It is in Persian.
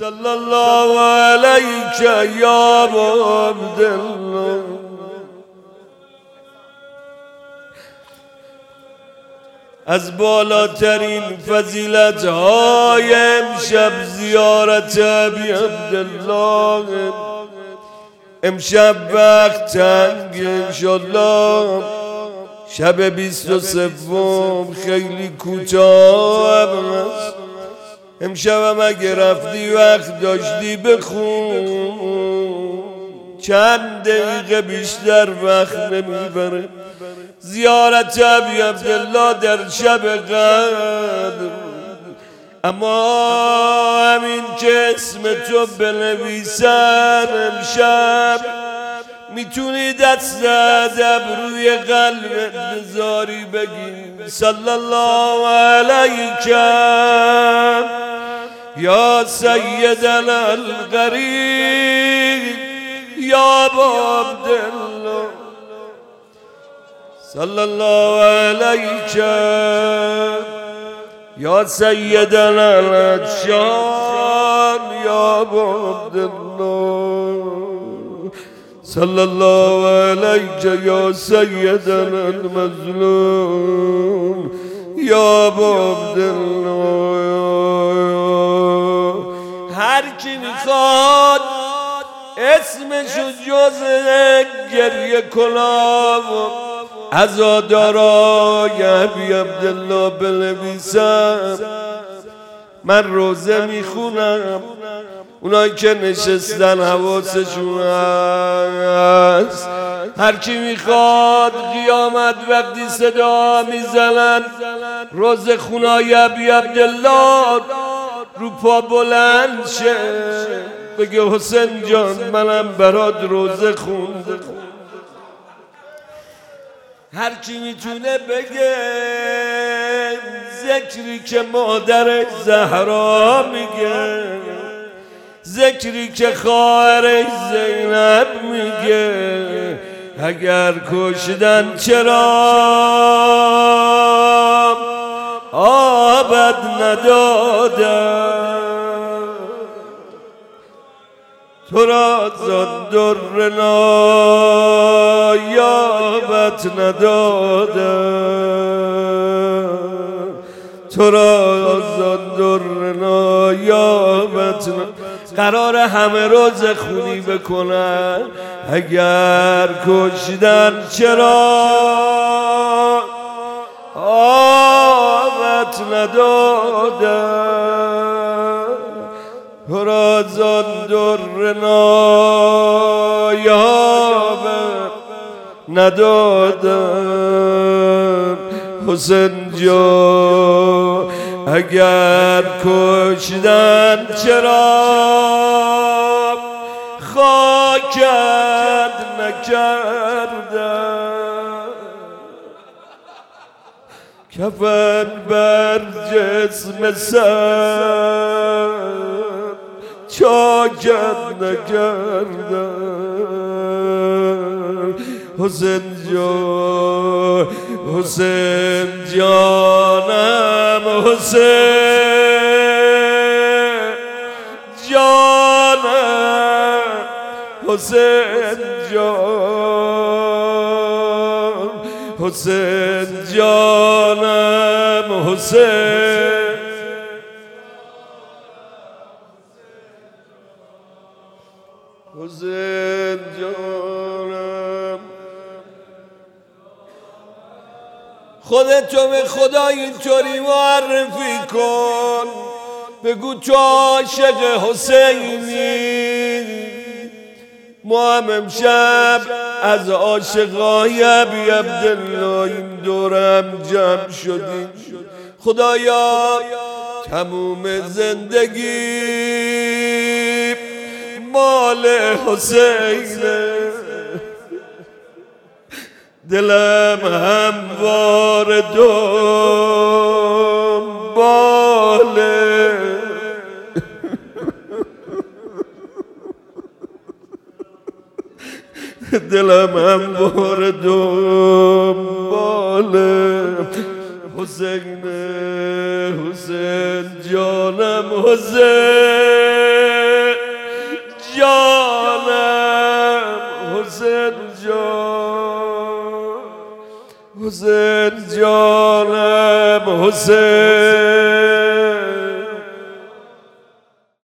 صلی الله علیک یا ابا عبدالله. از بالاترین فضیلت های امشب زیارت ابی عبدالله. امشب وقت تنگ، انشالله شب 23 خیلی کوتاه است. امشب اگه رفتی وقت داشتی بخون، چند دقیقه بیشتر وقت نمیبره. زیارت ابی عبدالله در شب قدر، اما همین که اسم تو بنویسن امشب میتونی دست ادب روی قلبت بذاری بگی صلی الله علیک یا سیدنا الغریب یا ابا عبدالله. صلی الله علیک یا سیدنا العطشان یا ابا عبدالله. صلی الله علیک یا سیدنا المظلوم یا ابا عبدالله. هر کی میخواد اسمشو جز گریه کنم عزادارای ابی عبدالله بنویسم، من روزه میخونم. اونایی که نشستن حواسشون هست، هر کی میخواد قیامت وقتی صدا میزنن روزه خونای ابی عبدالله رو پا بلند شه بگه حسین جان منم برات روزه خوندم. هر کی میتونه بگه ذکری که مادر زهرا میگه، ذکری که خواهرش زینب میگه، اگر کشدن چرا آبد ندادن، تو را زان در نایابت ندادن، تو را زان در نایابت ندادن. قرار همه روز خونی بکنن، اگر کشدن چرا آبت ندادن، تو را زان در نایابت ندادن. حسین جان اگر کشدن چرا خاکت نکردن، کفن بر جسم سر چاکت نکردن. حسین جان حسین جانم حسین جانم حسین جان حسین جانم حسین حسین جانم. خودتو به خدا اینطوری معرفی کن، بگو تو عاشق حسینی. ما هم امشب از عاشقای ابی عبدالله این دورم جمع شدیم. خدایا تموم زندگی مال حسینه، دلم هموار دنباله، دلم هموار دنباله. حسین حسین جانم حسین حسین جانم حسین